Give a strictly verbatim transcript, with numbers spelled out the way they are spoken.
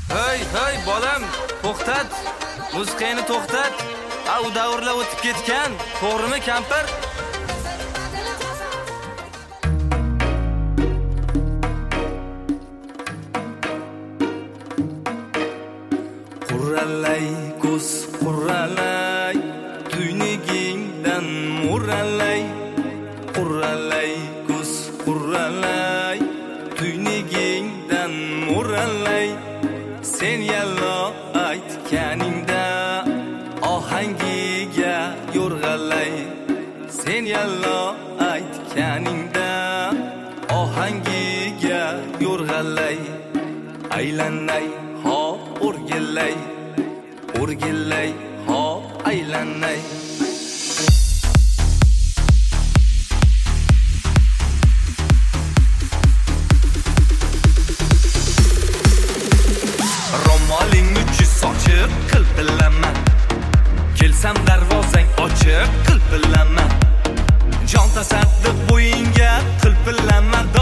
Hey, hey, bolam, to'xtat. Musiqani to'xtat. A u davrlar o'tib ketgan. To'g'rimi, kampir? Qurralay, ko'z qurralay, tuynigingdan murralay. Qurralay, ko'z qurralay, tuynigingdan murralay. Sen yallo aytganingda ohangiga yo'rg'alay. Sen yallo aytganingda ohangiga yo'rg'alay. Aylanay ho o'rgilay, o'rgilay ho aylanay. Romoling uchi sochiq qilpillama, kelsam darvozang ochiq qilpillama. Jon tasaddiq bo'yinga qilpillama.